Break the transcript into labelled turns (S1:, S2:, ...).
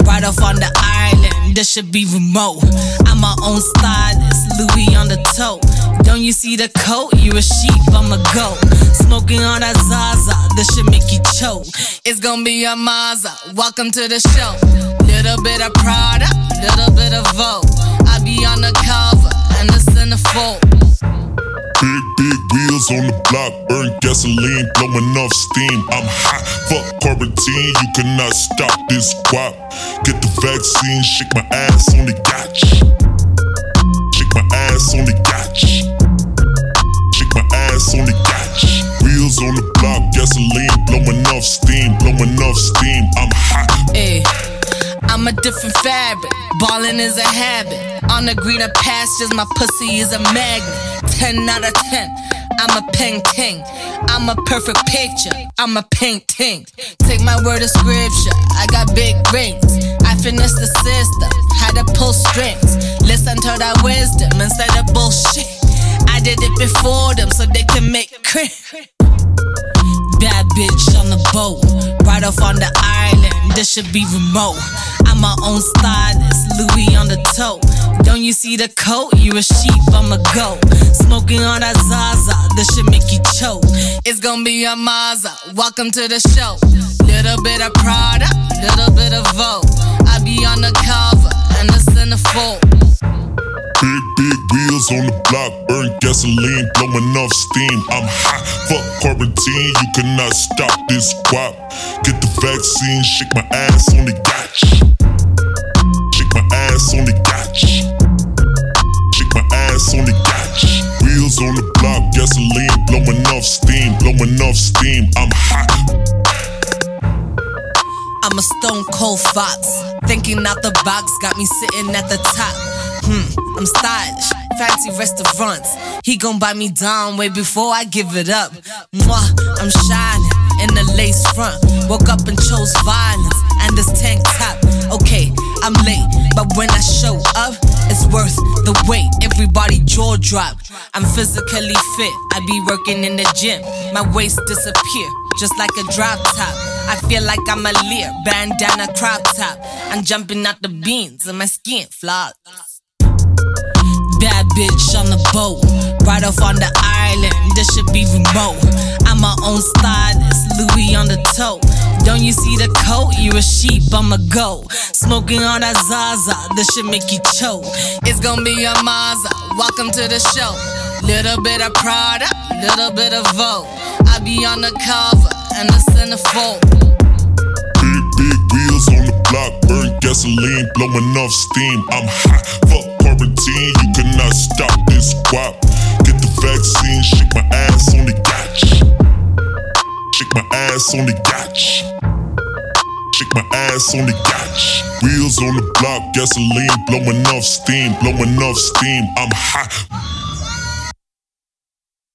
S1: right off on the island, this should be remote. I'm my own stylist, Louis on the toe. Don't you see the coat? You a sheep, I'm a goat. Smoking on that Zaza, this should make you choke. It's gonna be a Mazda, welcome to the show. Little bit of Prada, little bit of Vogue. I be on the cover, and the centerfold.
S2: Big wheels on the block, burn gasoline, blowing off steam. I'm hot, fuck quarantine, you cannot stop this guap. Get the vaccine, shake my ass on the gotch. Shake my ass on the gotch. Shake my ass on the gotch. Wheels on the block, gasoline, blowing off steam, blowing off steam. I'm hot.
S1: Ay, I'm a different fabric, ballin' is a habit. On the greener pastures, my pussy is a magnet. 10 out of 10, I'm a painting. I'm a perfect picture, I'm a painting. Take my word of scripture, I got big rings. I finished the system, had to pull strings. Listen to that wisdom instead of bullshit. I did it before them so they can make cringe. Bad bitch on the boat, right off on the island, this should be remote. I'm my own stylist, Louis on the toe. Don't you see the coat? You a sheep, I'm a goat. Smoking on that Zaza, this should make you choke. It's gonna be a Mazda, welcome to the show. Little bit of Prada, little bit of Vogue. I be on the cover, and the centerfold.
S2: Big wheels on the block, burn gasoline, blowing off steam. I'm hot, fuck quarantine, you cannot stop this guap. Get the vaccine, shake my ass on the gotch. Shake my ass on the gotch. Shake my ass on the gotch. Wheels on the block, gasoline, blowing off steam, blowing off steam. I'm hot.
S1: I'm a stone cold fox, thinking out the box, got me sitting at the top. I'm stylish, fancy restaurants. He gon' buy me down way before I give it up. Mwah, I'm shining in the lace front. Woke up and chose violence and this tank top. Okay, I'm late, but when I show up, it's worth the wait. Everybody jaw drop. I'm physically fit, I be working in the gym. My waist disappear, just like a drop top. I feel like I'm a Lear, bandana crop top. I'm jumping out the beans and my skin flawless. Bad bitch on the boat, right off on the island, this should be remote. I'm my own stylist, Louis on the toe. Don't you see the coat? You a sheep, I'm a goat. Smoking on that Zaza, this should make you choke. It's gonna be a Mazda, welcome to the show. Little bit of Prada, little bit of Vogue. I be on the cover, and the centerfold.
S2: Big wheels on the block, burn gasoline, blowing off steam. I'm hot, fuck quarantine, you cannot stop this guap. Get the vaccine, shake my ass on the gotch. Shake my ass on the gotch. Shake my ass on the gotch. Wheels on the block, gasoline, blowing off steam, blowing off steam. I'm hot.